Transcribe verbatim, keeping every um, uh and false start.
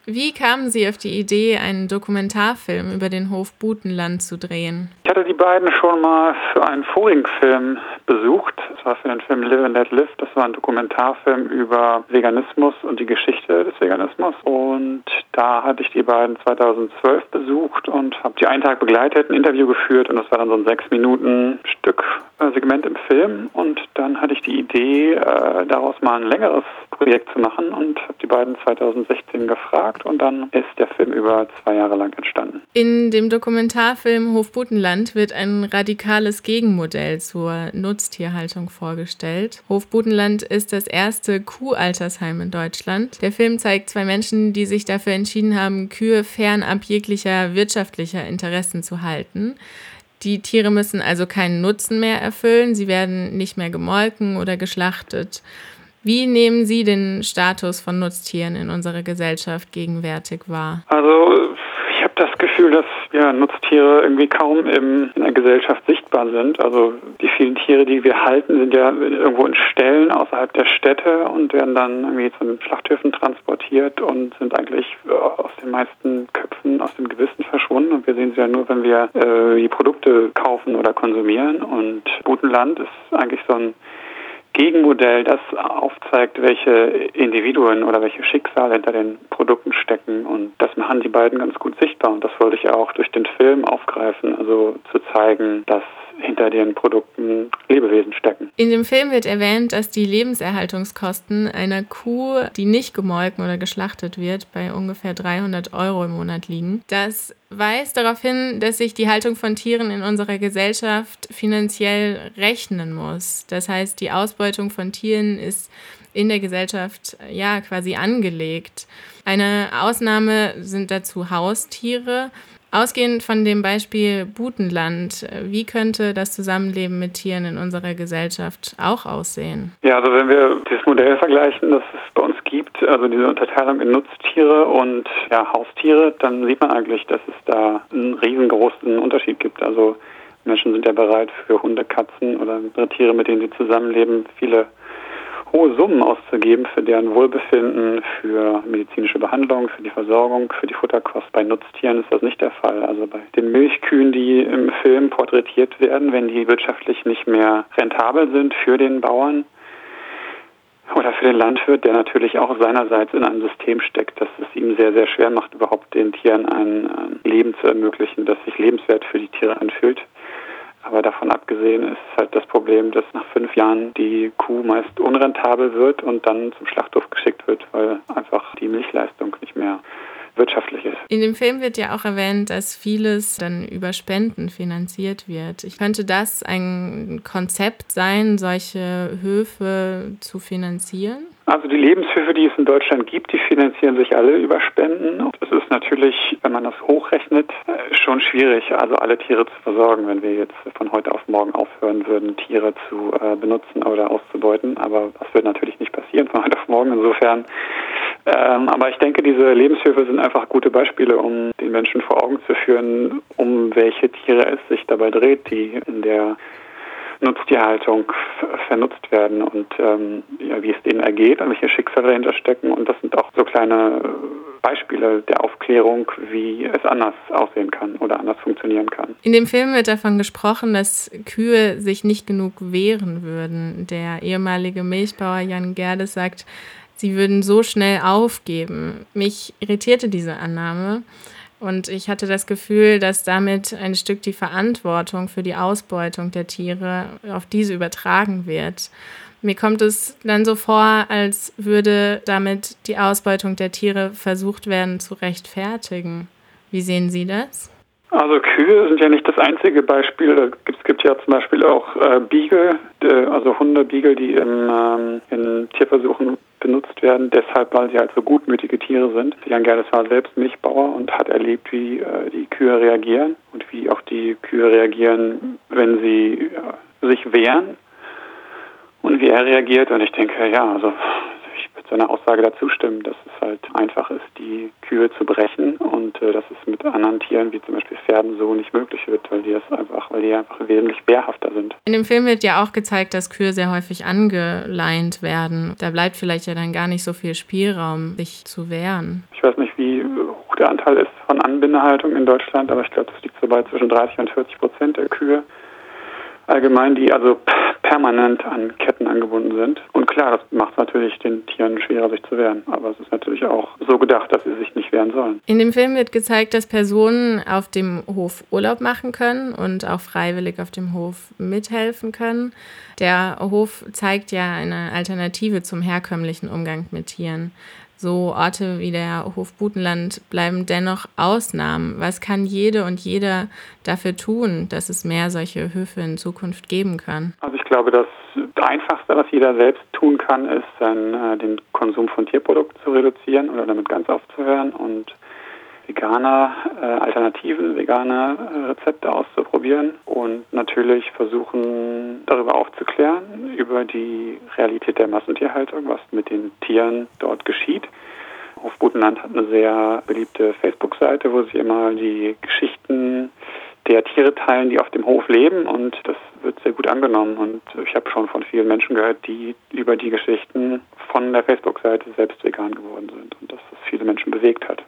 Wie kamen Sie auf die Idee, einen Dokumentarfilm über den Hof Butenland zu drehen? Ich hatte die beiden schon mal für einen vorigen Film besucht. Das war für den Film Live and Let Live. Das war ein Dokumentarfilm über Veganismus und die Geschichte des Veganismus. Und da hatte ich die beiden zweitausendzwölf besucht und habe die einen Tag begleitet, ein Interview geführt. Und das war dann so ein sechs Minuten Stück äh, Segment im Film. Und dann hatte ich die Idee, äh, daraus mal ein längeres Projekt zu machen und habe die beiden zweitausendsechzehn gefragt. Und dann ist der Film über zwei Jahre lang entstanden. In dem Dokumentarfilm Hof Butenland wird ein radikales Gegenmodell zur Nutztierhaltung vorgestellt. Hof Butenland ist das erste Kuhaltersheim in Deutschland. Der Film zeigt zwei Menschen, die sich dafür entschieden haben, Kühe fernab jeglicher wirtschaftlicher Interessen zu halten. Die Tiere müssen also keinen Nutzen mehr erfüllen, sie werden nicht mehr gemolken oder geschlachtet. Wie nehmen Sie den Status von Nutztieren in unserer Gesellschaft gegenwärtig wahr? Also ich habe das Gefühl, dass ja, Nutztiere irgendwie kaum im, in der Gesellschaft sichtbar sind. Also die vielen Tiere, die wir halten, sind ja irgendwo in Ställen außerhalb der Städte und werden dann irgendwie zu den Schlachthöfen transportiert und sind eigentlich äh, aus den meisten Köpfen, aus dem Gewissen verschwunden. Und wir sehen sie ja nur, wenn wir äh, die Produkte kaufen oder konsumieren. Und Butenland ist eigentlich so ein Gegenmodell, das aufzeigt, welche Individuen oder welche Schicksale hinter den Produkten stecken. Und das machen die beiden ganz gut sichtbar. Und das wollte ich auch durch den Film aufgreifen, also zu zeigen, dass hinter den Produkten Lebewesen stecken. In dem Film wird erwähnt, dass die Lebenserhaltungskosten einer Kuh, die nicht gemolken oder geschlachtet wird, bei ungefähr dreihundert Euro im Monat liegen. Das weist darauf hin, dass sich die Haltung von Tieren in unserer Gesellschaft finanziell rechnen muss. Das heißt, die Ausbeutung von Tieren ist in der Gesellschaft ja quasi angelegt. Eine Ausnahme sind dazu Haustiere. Ausgehend von dem Beispiel Butenland, wie könnte das Zusammenleben mit Tieren in unserer Gesellschaft auch aussehen? Ja, also wenn wir dieses Modell vergleichen, das es bei uns gibt, also diese Unterteilung in Nutztiere und ja, Haustiere, dann sieht man eigentlich, dass es da einen riesengroßen Unterschied gibt. Also Menschen sind ja bereit, für Hunde, Katzen oder andere Tiere, mit denen sie zusammenleben, viele hohe Summen auszugeben für deren Wohlbefinden, für medizinische Behandlung, für die Versorgung, für die Futterkost. Bei Nutztieren ist das nicht der Fall. Also bei den Milchkühen, die im Film porträtiert werden, wenn die wirtschaftlich nicht mehr rentabel sind für den Bauern oder für den Landwirt, der natürlich auch seinerseits in einem System steckt, das es ihm sehr, sehr schwer macht, überhaupt den Tieren ein Leben zu ermöglichen, das sich lebenswert für die Tiere anfühlt. Aber davon abgesehen ist halt das Problem, dass nach fünf Jahren die Kuh meist unrentabel wird und dann zum Schlachthof geschickt wird, weil einfach die Milchleistung nicht mehr wirtschaftlich ist. In dem Film wird ja auch erwähnt, dass vieles dann über Spenden finanziert wird. Könnte das ein Konzept sein, solche Höfe zu finanzieren? Also die Lebenshöfe, die es in Deutschland gibt, die finanzieren sich alle über Spenden. Und es ist natürlich, wenn man das hochrechnet, schon schwierig, also alle Tiere zu versorgen, wenn wir jetzt von heute auf morgen aufhören würden, Tiere zu äh, benutzen oder auszubeuten. Aber das wird natürlich nicht passieren von heute auf morgen. Insofern, ähm, aber ich denke, diese Lebenshöfe sind einfach gute Beispiele, um den Menschen vor Augen zu führen, um welche Tiere es sich dabei dreht, die in der Nutztierhaltung f- vernutzt werden und ähm, ja, wie es denen ergeht und welche Schicksale dahinter stecken. Und das sind auch so kleine Beispiele der Aufklärung, wie es anders aussehen kann oder anders funktionieren kann. In dem Film wird davon gesprochen, dass Kühe sich nicht genug wehren würden. Der ehemalige Milchbauer Jan Gerdes sagt, sie würden so schnell aufgeben. Mich irritierte diese Annahme. Und ich hatte das Gefühl, dass damit ein Stück die Verantwortung für die Ausbeutung der Tiere auf diese übertragen wird. Mir kommt es dann so vor, als würde damit die Ausbeutung der Tiere versucht werden zu rechtfertigen. Wie sehen Sie das? Also Kühe sind ja nicht das einzige Beispiel. Es gibt ja zum Beispiel auch äh, Beagle, äh, also Hunde-Beagle, die im, ähm, in Tierversuchen benutzt werden, deshalb, weil sie halt so gutmütige Tiere sind. Jan Gerdes war selbst Milchbauer und hat erlebt, wie äh, die Kühe reagieren und wie auch die Kühe reagieren, wenn sie äh, sich wehren und wie er reagiert. Und ich denke, ja, also ich zu einer Aussage dazu stimmen, dass es halt einfach ist, die Kühe zu brechen und äh, dass es mit anderen Tieren wie zum Beispiel Pferden so nicht möglich wird, weil die das einfach, weil die einfach wesentlich wehrhafter sind. In dem Film wird ja auch gezeigt, dass Kühe sehr häufig angeleint werden. Da bleibt vielleicht ja dann gar nicht so viel Spielraum, sich zu wehren. Ich weiß nicht, wie hoch der Anteil ist von Anbindehaltung in Deutschland, aber ich glaube, das liegt so bei zwischen dreißig und vierzig Prozent der Kühe allgemein, die also permanent an Ketten angebunden sind. Und klar, das macht es natürlich den Tieren schwerer, sich zu wehren. Aber es ist natürlich auch so gedacht, dass sie sich nicht wehren sollen. In dem Film wird gezeigt, dass Personen auf dem Hof Urlaub machen können und auch freiwillig auf dem Hof mithelfen können. Der Hof zeigt ja eine Alternative zum herkömmlichen Umgang mit Tieren. So Orte wie der Hof Butenland bleiben dennoch Ausnahmen. Was kann jede und jeder dafür tun, dass es mehr solche Höfe in Zukunft geben kann? Also ich glaube, das Einfachste, was jeder selbst tun kann, ist, dann, äh, den Konsum von Tierprodukten zu reduzieren oder damit ganz aufzuhören und vegane äh, Alternativen, vegane äh, Rezepte auszuprobieren und natürlich versuchen, darüber aufzuklären, über die Realität der Massentierhaltung, was mit den Tieren dort geschieht. Hof Butenland hat eine sehr beliebte Facebook-Seite, wo sie immer die Geschichten der Tiere teilen, die auf dem Hof leben, und das wird sehr gut angenommen. Und ich habe schon von vielen Menschen gehört, die über die Geschichten von der Facebook-Seite selbst vegan geworden sind und dass das viele Menschen bewegt hat.